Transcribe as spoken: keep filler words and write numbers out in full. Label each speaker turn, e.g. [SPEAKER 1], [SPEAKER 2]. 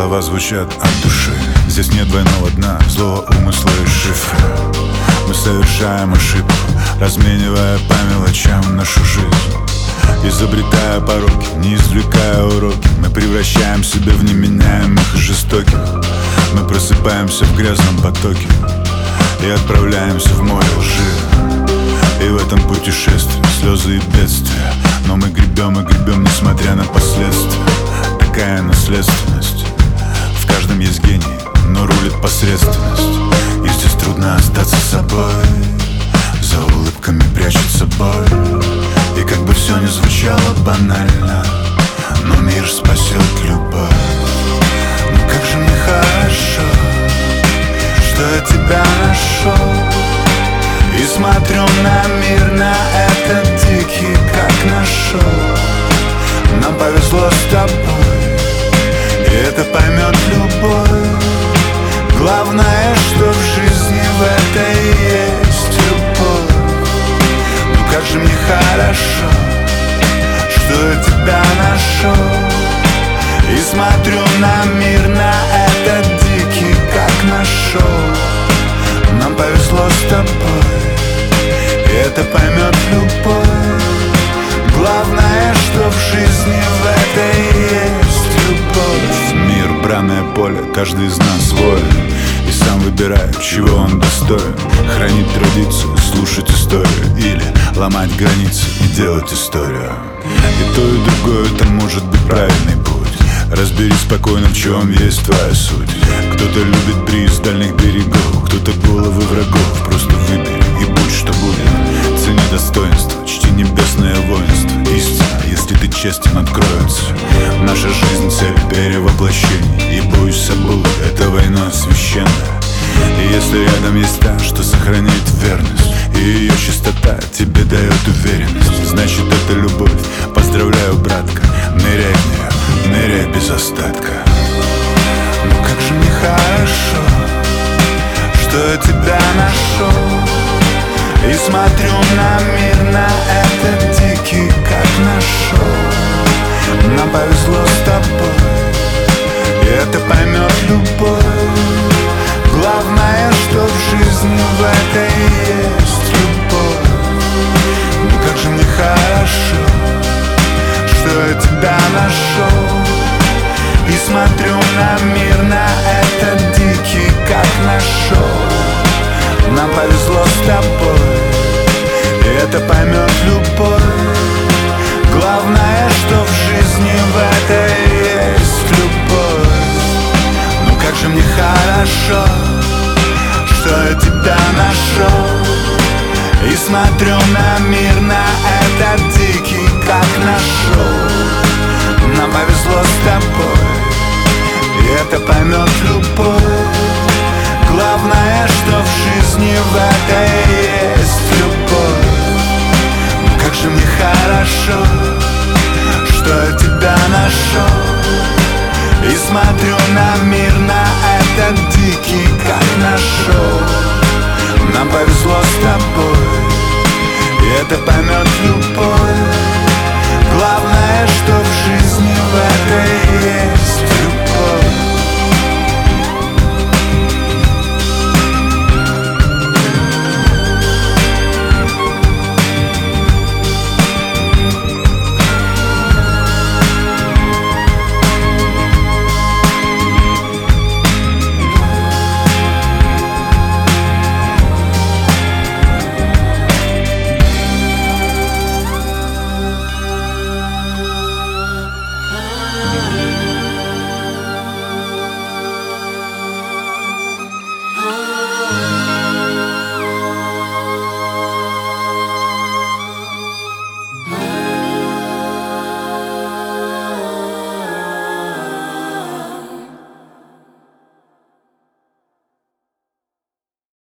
[SPEAKER 1] Слова звучат от души. Здесь нет двойного дна, злого умысла и шифра. Мы совершаем ошибку, разменивая по мелочам нашу жизнь. Изобретая пороки, не извлекая уроки, мы превращаем себя в неменяемых и жестоких. Мы просыпаемся в грязном потоке и отправляемся в море лжи. И в этом путешествии слезы и бедствия, но мы гребем и гребем, несмотря на последствия. Такая наследственность. В каждом есть гений, но рулит посредственность. И здесь трудно остаться собой. За улыбками прячется боль. И как бы все ни звучало банально, но мир спасет любовь. Ну как же мне хорошо, что я тебя нашел. И смотрю на мир, на этот дикий, как нашел. Нам повезло с тобой, и это поймет любовь. Главное, что в жизни в этой есть любовь. Ну как же мне хорошо, что я тебя нашел. И смотрю на мир, на этот дикий, как нашел. Нам повезло с тобой, и это поймет любовь. Главное, что в жизни в этой есть любовь. Мир, бранное поле, каждый из нас воин, и сам выбирает, чего он достоин. Хранить традицию, слушать историю, или ломать границы и делать историю. И то, и другое, это может быть правильный путь. Разберись спокойно, в чем есть твоя суть. Кто-то любит бриз дальних берегов, кто-то головы врагов. Просто выбери и будь что будет. Цени достоинство, чти небесное воинство. Истина, если ты честен, откроется. Наша жизнь — цель перевоплощения. И бойся Бога, это война священная. И если рядом есть та, что сохраняет верность, и ее чистота тебе дает уверенность, значит это любовь. Поздравляю, братка, ныряй в нее, ныряй без остатка. Ну как же мне хорошо, что я тебя нашел. И смотрю на мир, на этот дикий, как нашел. Нам повезло с тобой, и это поймет любовь. Главное, что в жизни в этой есть любовь. Ну как же мне хорошо, что я тебя нашел. И смотрю на мир, на этот дикий, как нашел. Нам повезло с тобой, и это поймет любовь. Главное, что в жизни в этой есть любовь. Ну как же мне хорошо, что я тебя нашел. И смотрю на мир, на этот дикий, как нашел. Нам повезло с тобой, и это поймет любовь. Главное, что в жизни в этой есть любовь. Ну как же мне хорошо, что я тебя нашел. И смотрю на мир, на этот дикий, как нашел. Нам повезло с тобой, и это поймет любовь. Главное, что в жизни в этой